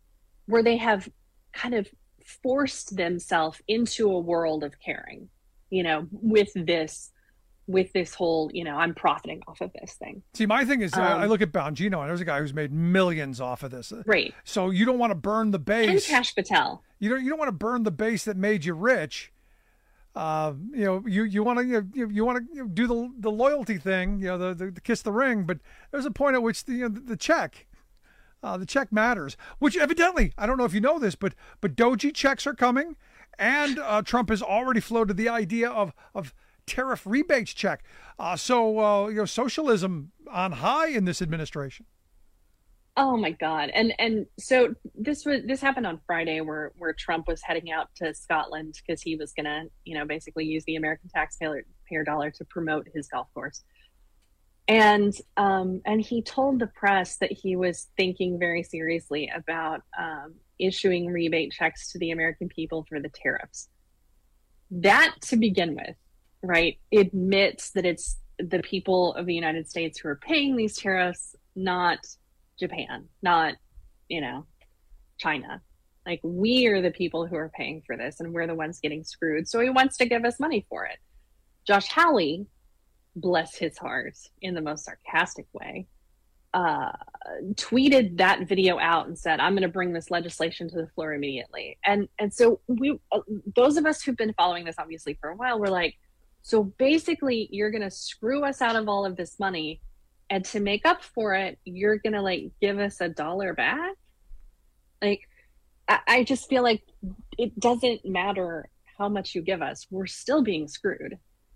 S: kind of forced themselves into a world of caring, you know, with this whole, you know, I'm profiting off of this thing.
L: See, my thing is, I look at Bongino, and there's a guy who's made millions off of this.
S: Right.
L: So you don't want to burn the base.
S: And Kash Patel.
L: You don't want to burn the base that made you rich. You know, you want to do the loyalty thing, you know, the kiss the ring, but there's a point at which the check matters. Which evidently, I don't know if you know this, but Doji checks are coming, and Trump has already floated the idea of tariff rebates check. So you know, socialism on high in this administration.
S: Oh my God. And so this happened on Friday, where Trump was heading out to Scotland because he was going to, you know, basically use the American taxpayer dollar to promote his golf course. And he told the press that he was thinking very seriously about issuing rebate checks to the American people for the tariffs. That, to begin with, right, admits that it's the people of the United States who are paying these tariffs, not Japan, not, you know, China. Like, we are the people who are paying for this, and we're the ones getting screwed. So he wants to give us money for it. Josh Hawley, bless his heart, in the most sarcastic way, tweeted that video out and said, "I'm going to bring this legislation to the floor immediately." And so we, those of us who've been following this obviously for a while, we're like, so basically you're going to screw us out of all of this money, and to make up for it, you're going to, like, give us $1 back? Like, I just feel like it doesn't matter how much you give us. We're still being screwed.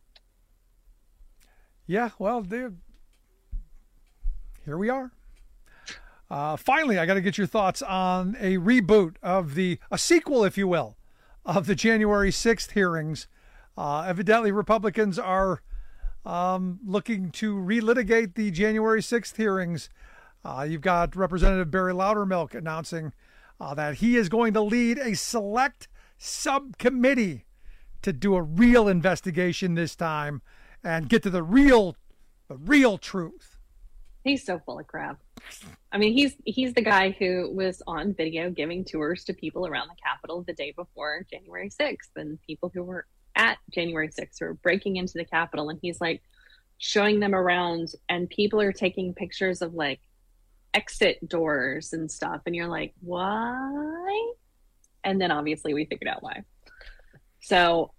L: Yeah, well, here we are. Finally, I got to get your thoughts on a reboot of a sequel, if you will, of the January 6th hearings. Evidently, Republicans are looking to relitigate the January 6th hearings. You've got Representative Barry Loudermilk announcing that he is going to lead a select subcommittee to do a real investigation this time and get to the real truth.
S: He's so full of crap. I mean, he's the guy who was on video giving tours to people around the Capitol the day before January 6th, and people who were at January 6th who are breaking into the Capitol, and he's like showing them around, and people are taking pictures of like exit doors and stuff, and you're like, why? And then obviously we figured out why. So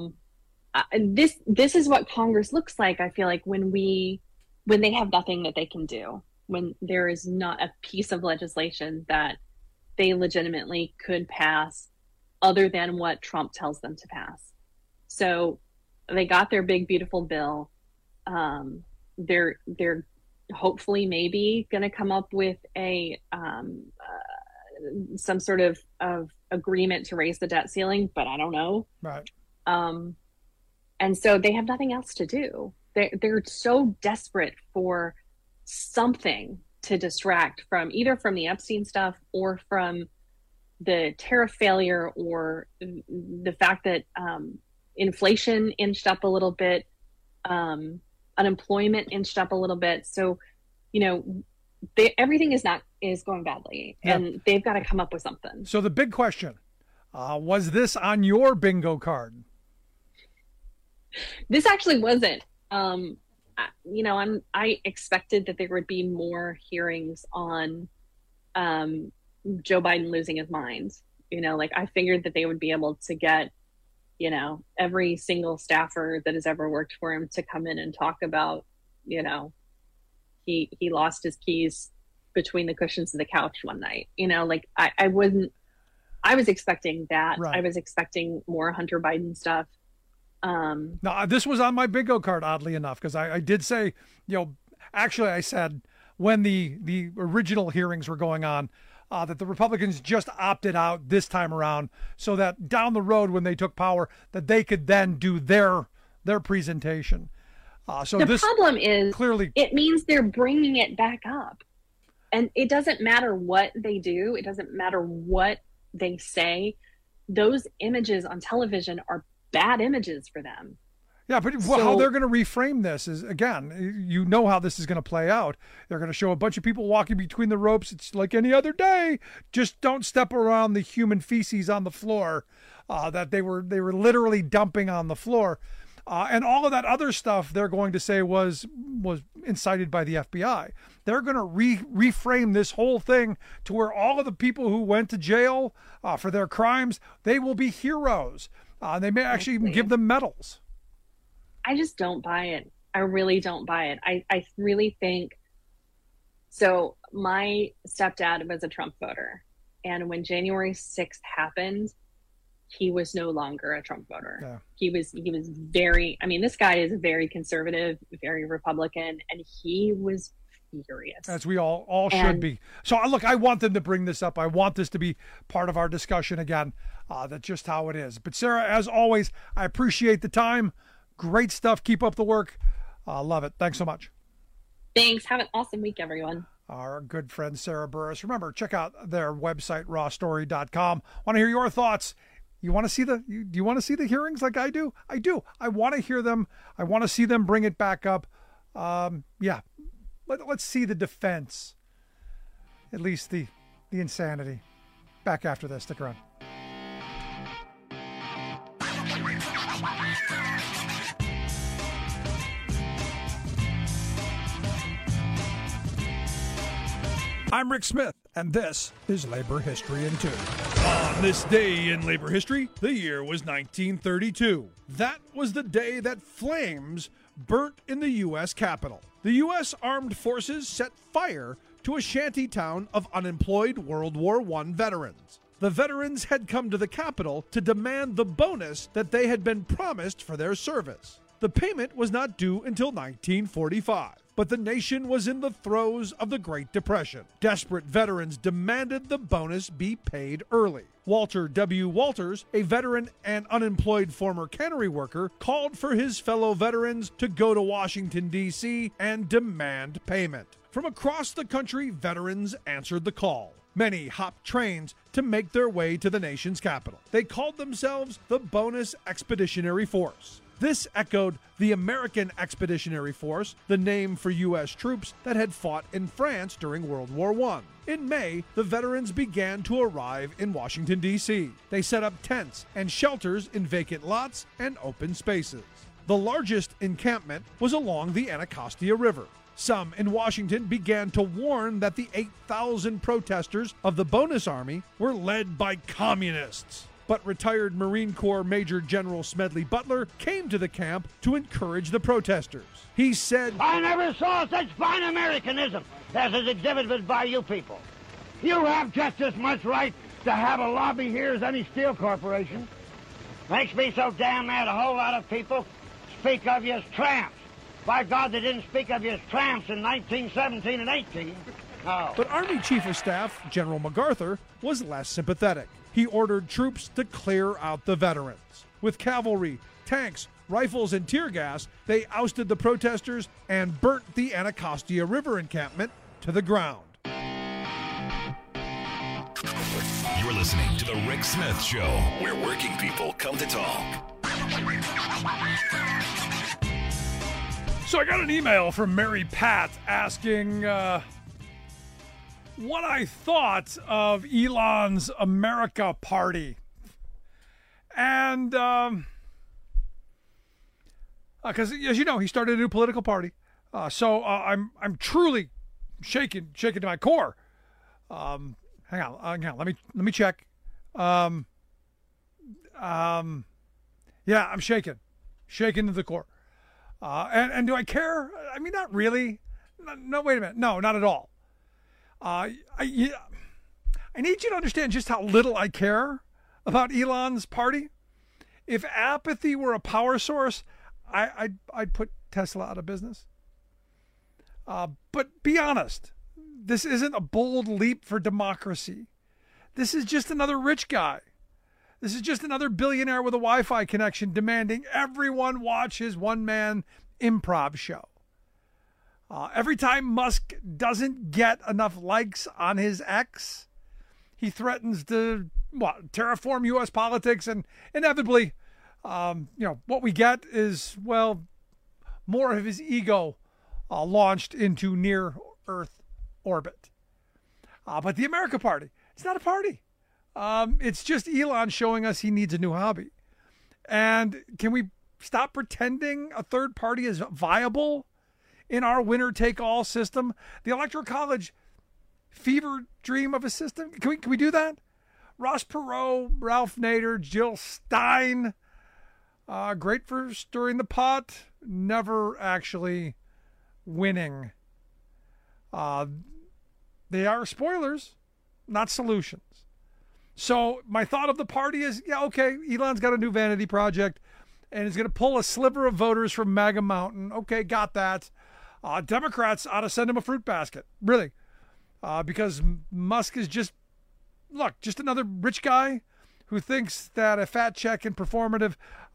S: this is what Congress looks like. I feel like when they have nothing that they can do, when there is not a piece of legislation that they legitimately could pass other than what Trump tells them to pass. So they got their big, beautiful bill. They're hopefully maybe going to come up with some sort of agreement to raise the debt ceiling, but I don't know.
L: Right.
S: And so they have nothing else to do. They're so desperate for something to distract from either from the Epstein stuff or from the tariff failure or the fact that inflation inched up a little bit, unemployment inched up a little bit. So, everything is going badly, and they've got to come up with something.
L: So the big question, was this on your bingo card?
S: This actually wasn't. I expected that there would be more hearings on Joe Biden losing his mind. I figured that they would be able to get, every single staffer that has ever worked for him to come in and talk about, he lost his keys between the cushions of the couch one night. I was expecting that.
L: Right.
S: I was expecting more Hunter Biden stuff.
L: No, this was on my bingo card, oddly enough, because I did say, actually I said when the original hearings were going on, that the Republicans just opted out this time around so that down the road when they took power, that they could then do their presentation. So
S: the
L: this
S: problem is
L: clearly
S: it means they're bringing it back up, and it doesn't matter what they do. It doesn't matter what they say. Those images on television are bad images for them.
L: Yeah, but how they're going to reframe this is, again, how this is going to play out. They're going to show a bunch of people walking between the ropes. It's like any other day. Just don't step around the human feces on the floor that they were literally dumping on the floor. And all of that other stuff they're going to say was incited by the FBI. They're going to reframe this whole thing to where all of the people who went to jail for their crimes, they will be heroes. They may actually even give them medals.
S: I just don't buy it. I really don't buy it. I really think so. My stepdad was a Trump voter, and when January 6th happened, he was no longer a Trump voter. Yeah. He was very, this guy is very conservative, very Republican, and he was furious.
L: As we all should be. So look, I want them to bring this up. I want this to be part of our discussion again. That's just how it is. But Sarah, as always, I appreciate the time. Great stuff. Keep up the work. Love it. Thanks so much.
S: Thanks. Have an awesome week, everyone.
L: Our good friend Sarah Burris. Remember, check out their website, rawstory.com. Want to hear your thoughts? You want to see do you want to see the hearings like I do? I do. I want to hear them. I want to see them bring it back up. Let's see the defense. At least the insanity. Back after this. Stick around. I'm Rick Smith, and this is Labor History in 2. On this day in labor history, the year was 1932. That was the day that flames burnt in the U.S. Capitol. The U.S. Armed Forces set fire to a shanty town of unemployed World War I veterans. The veterans had come to the Capitol to demand the bonus that they had been promised for their service. The payment was not due until 1945. But the nation was in the throes of the Great Depression. Desperate veterans demanded the bonus be paid early. Walter W. Walters, a veteran and unemployed former cannery worker, called for his fellow veterans to go to Washington, D.C. and demand payment. From across the country, veterans answered the call. Many hopped trains to make their way to the nation's capital. They called themselves the Bonus Expeditionary Force. This echoed the American Expeditionary Force, the name for U.S. troops that had fought in France during World War I. In May, the veterans began to arrive in Washington, D.C. They set up tents and shelters in vacant lots and open spaces. The largest encampment was along the Anacostia River. Some in Washington began to warn that the 8,000 protesters of the Bonus Army were led by communists. But retired Marine Corps Major General Smedley Butler came to the camp to encourage the protesters. He said,
T: "I never saw such fine Americanism as is exhibited by you people. You have just as much right to have a lobby here as any steel corporation. Makes me so damn mad a whole lot of people speak of you as tramps. By God, they didn't speak of you as tramps in 1917 and 18. No."
L: But Army Chief of Staff General MacArthur was less sympathetic. He ordered troops to clear out the veterans. With cavalry, tanks, rifles, and tear gas, they ousted the protesters and burnt the Anacostia River encampment to the ground.
K: You're listening to The Rick Smith Show, where working people come to talk.
L: So I got an email from Mary Pat asking what I thought of Elon's America Party. And because as you know, he started a new political party. So I'm truly shaken to my core. Hang on. Let me check. Yeah, I'm shaken to the core. And do I care? I mean, not really. No, wait a minute. No, not at all. I need you to understand just how little I care about Elon's party. If apathy were a power source, I'd put Tesla out of business. But be honest, this isn't a bold leap for democracy. This is just another rich guy. This is just another billionaire with a Wi-Fi connection demanding everyone watch his one-man improv show. Every time Musk doesn't get enough likes on his X, he threatens to terraform U.S. politics, and inevitably, what we get is, more of his ego launched into near-Earth orbit. But the America Party, it's not a party. It's just Elon showing us he needs a new hobby. And can we stop pretending a third party is viable in our winner-take-all system? The Electoral College fever dream of a system? Can we do that? Ross Perot, Ralph Nader, Jill Stein, great for stirring the pot, never actually winning. They are spoilers, not solutions. So my thought of the party is, Elon's got a new vanity project and he's going to pull a sliver of voters from MAGA Mountain. Okay, got that. Democrats ought to send him a fruit basket, really, because Musk is just another rich guy who thinks that a fat check and performative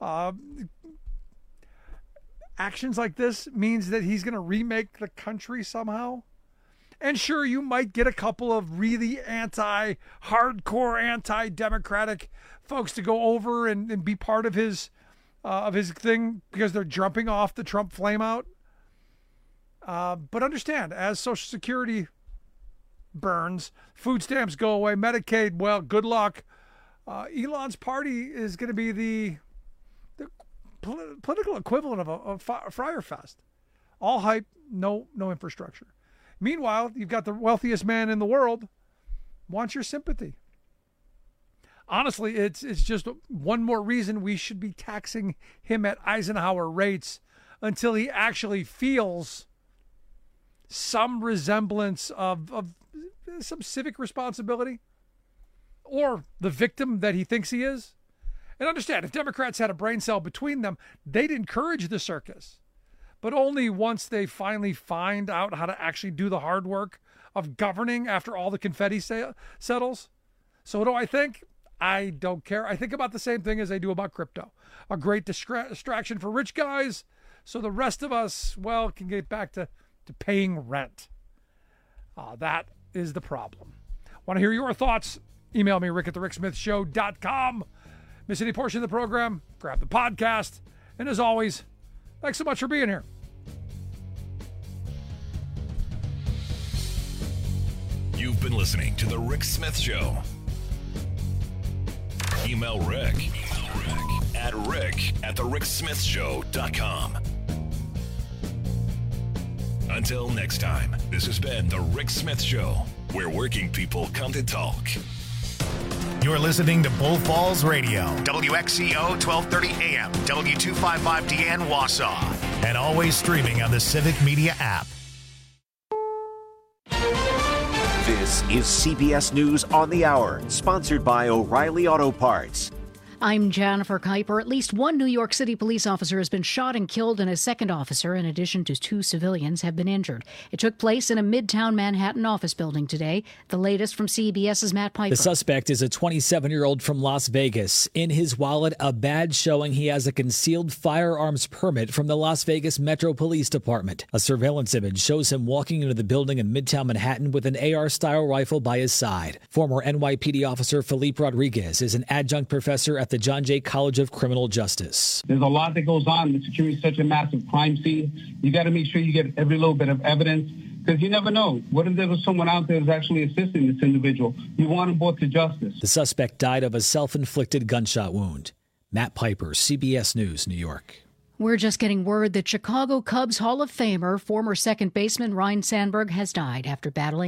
L: actions like this means that he's going to remake the country somehow. And sure, you might get a couple of really hardcore anti-democratic folks to go over and be part of his thing because they're jumping off the Trump flameout. But understand, as Social Security burns, food stamps go away, Medicaid, good luck. Elon's party is going to be the political equivalent of a Fyre Fest. All hype, no infrastructure. Meanwhile, you've got the wealthiest man in the world wants your sympathy. Honestly, it's just one more reason we should be taxing him at Eisenhower rates until he actually feels some resemblance of some civic responsibility or the victim that he thinks he is. And understand, if Democrats had a brain cell between them, they'd encourage the circus. But only once they finally find out how to actually do the hard work of governing after all the confetti settles. So what do I think? I don't care. I think about the same thing as I do about crypto. A great distraction for rich guys, so the rest of us, can get back to paying rent. That is the problem. Want to hear your thoughts? Email me, rick@thericksmithshow.com. Miss any portion of the program? Grab the podcast. And as always, thanks so much for being here.
K: You've You've been listening to The Rick Smith Show. Email Rick at rick@thericksmithshow.com. Until next time, this has been The Rick Smith Show, where working people come to talk.
A: You're listening to Bull Falls Radio, WXCO 1230 AM, W255DN Wausau, and always streaming on the Civic Media app.
U: This is CBS News on the Hour, sponsored by O'Reilly Auto Parts.
B: I'm Jennifer Kuiper. At least one New York City police officer has been shot and killed, and a second officer, in addition to 2 civilians, have been injured. It took place in a Midtown Manhattan office building today. The latest from CBS's Matt Piper.
C: The suspect is a 27-year-old from Las Vegas. In his wallet, a badge showing he has a concealed firearms permit from the Las Vegas Metro Police Department. A surveillance image shows him walking into the building in Midtown Manhattan with an AR-style rifle by his side. Former NYPD officer Felipe Rodriguez is an adjunct professor at the John Jay College of Criminal Justice.
V: There's a lot that goes on. The security is such a massive crime scene. You got to make sure you get every little bit of evidence, because you never know. What if there was someone out there who's actually assisting this individual? You want them brought to justice.
C: The suspect died of a self-inflicted gunshot wound. Matt Piper, CBS News, New York.
B: We're just getting word that Chicago Cubs Hall of Famer, former second baseman Ryne Sandberg, has died after battling